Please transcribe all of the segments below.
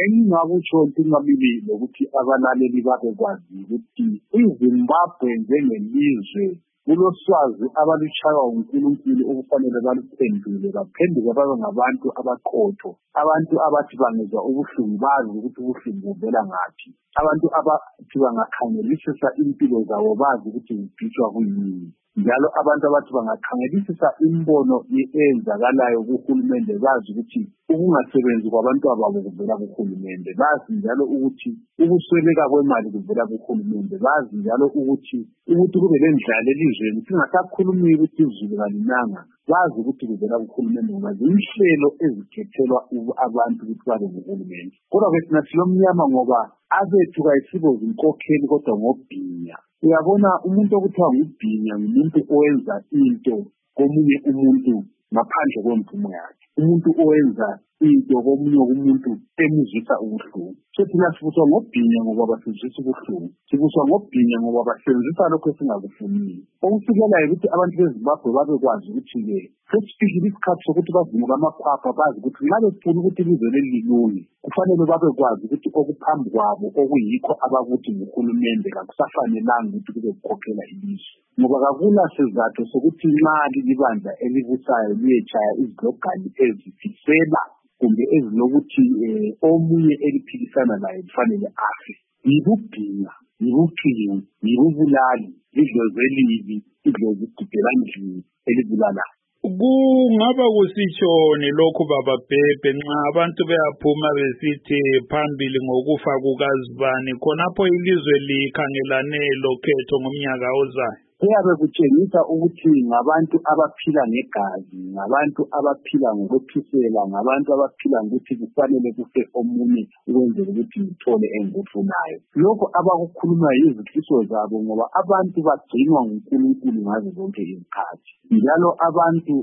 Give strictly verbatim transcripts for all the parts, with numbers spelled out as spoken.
bengingakutsho ngabili ukuthi abalaleli babekwazi ukuthi iZimbabwe njengelizwe kuloswazi abaluchayo uNkulunkulu okufanele baluphendule baphenduke babe ngabantu abaqotho, abantu abathi bangezwa ubuhlungu bazi ukuthi ubuhlungu buvela ngaphi, abantu abathi bangakhangelisisa impilo zabo bazi ukuthi zibhitshwa kuyini, njalo abantu abathi bangakhangelisisa imbono eyenzakalayo kuhulumende bazi ukuthi ukungasebenzi kwabantu ababo kuvela kuhulumende, bazi njalo ukuthi ukusweleka kwemali kuvela kuhulumende, bazi njalo ukuthi ukuthi kube lendlala elizweni singasakhulumi ukuthi izulu kalinanga, bazi ukuthi kuvela kuhulumende ngoba zinhlelo ezikhethelwa abantu ukuthi babe nguhulumende. Kodwa ke thina silomnyama ngoba abethu kayisibo zinkokheli kodwa ngobhinya. Uyabona umuntu okuthiwa ngubhinya ngumuntu owenza into komunye umuntu ngaphandle kwemvumo yakhe, umuntu owenza into komunye umuntu emuzisa ubuhlungu. So thina sibuswa ngobhinya ngoba basizisa ubuhlungu, sibuswa ngobhinya ngoba basebenzisa lokho esingakufuniyo. Okufikelayo ukuthi abantu beZimbabwe babekwazi ukuthi-ke sesifikile isikhathi sokuthi bazimuka amakhwapha bazi ukuthi nxa befuna ukuthi ilizwe leli lilunge kufanele babekwazi ukuthi okuphambi kwabo okuyikho abakuthi nguhulumende kakusafanelanga ukuthi kube kukhokhela ilizwe, ngoba kakula sizathu sokuthi nxa lilibandla elibusayo liyetshaya izilogani ezifisela kumbe ezilokuthi omunye eliphikisana laye kufanele afe. Yibubhinya, yibuqili, yibubulali, idlozi elibi, idlozi igubhelandlini elibulalayo. Kungaba kusitshoni lokhu baba Bhebhe nxa abantu beyaphuma besithi phambili ngokufa kukaZibani khonapho ilizwe likhangelane lokhetho ngomnyaka ozayo? Kuyabe kutshengisa ukuthi ngabantu abaphila negazi, ngabantu abaphila ngokuphisela, ngabantu abaphila ngokuthi kufanele kufe omunye ukwenzela ukuthi ngithole engikufunayo. Lokho abakukhuluma yizifiso zabo ngoba abantu bagcinwa nguNkulunkulu ngazo zonke izikhathi, njalo abantu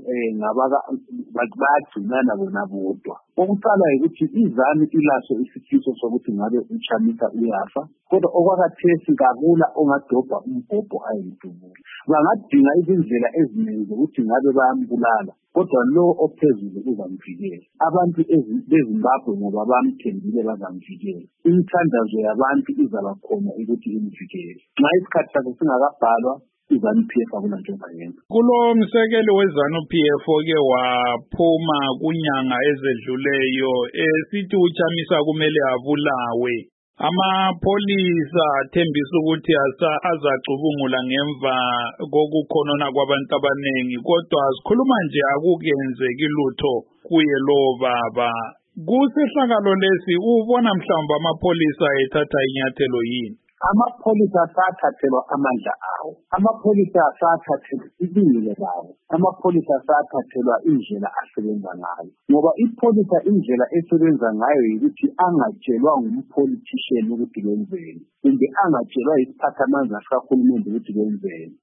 bayagcinana bona bodwa. Okuqala ukuthi izami ilaso isifiso sokuthi ngabe uChamisa uyafa, kodwa okwakhathesi kakula ongadobha umbhobho ayedubula. Bangadinga izindlela eziningi ukuthi ngabe bayambulala, kodwa lo ophezulu uzamvikela. Abantu beZimbabwe ngoba bamthembile bazamvikela. Imithandazo yabantu izaba khona ukuthi imvikele. Nxa isikhathi sakhe singakabhalwa iZANU-P F akulanto engayenza. Kulo msekeli weZANU-P F oke waphuma kunyanga ezedluleyo esithi uChamisa kumele abulawe, amapholisa athembisa ukuthi azacubungula ngemva kokukhonona kwabantu abanengi, kodwa sikhuluma nje akukenzeki lutho kuye lo baba. Kusehlakalo lesi ubona mhlawumbe amapholisa ethatha inyathelo yini? Amapholisa asathathelwa amandla awo, amapholisa asathathelwa ibingelela lawo, amapholisa asathathelwa indlela asebenza ngayo, ngoba ipholisa indlela esebenza ngayo yikuthi angatshelwa ngumpolitician ukuthi kwenzeni, kumbe angatshelwa yisiphathamandla sikahulumende ukuthi kwenzeni.